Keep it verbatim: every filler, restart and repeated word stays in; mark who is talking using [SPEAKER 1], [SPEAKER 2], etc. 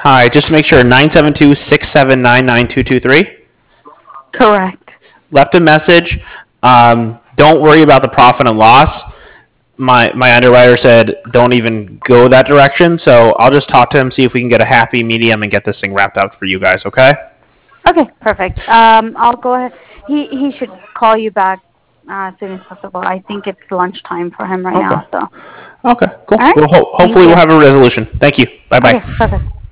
[SPEAKER 1] Hi, just to make sure, nine seven two, six seven nine, nine two two three.
[SPEAKER 2] Correct.
[SPEAKER 1] Left a message. Um, don't worry about the profit and loss. My my underwriter said don't even go that direction, so I'll just talk to him, see if we can get a happy medium and get this thing wrapped up for you guys, okay?
[SPEAKER 2] Okay, perfect. Um, I'll go ahead. He he should call you back uh, as soon as possible. I think it's lunchtime for him right
[SPEAKER 1] Okay.
[SPEAKER 2] now. So, all
[SPEAKER 1] Okay, cool.
[SPEAKER 2] right.
[SPEAKER 1] Well, ho-
[SPEAKER 2] Thank
[SPEAKER 1] hopefully we'll
[SPEAKER 2] you.
[SPEAKER 1] have a resolution. Thank you. Bye
[SPEAKER 2] Okay,
[SPEAKER 1] bye.
[SPEAKER 2] perfect.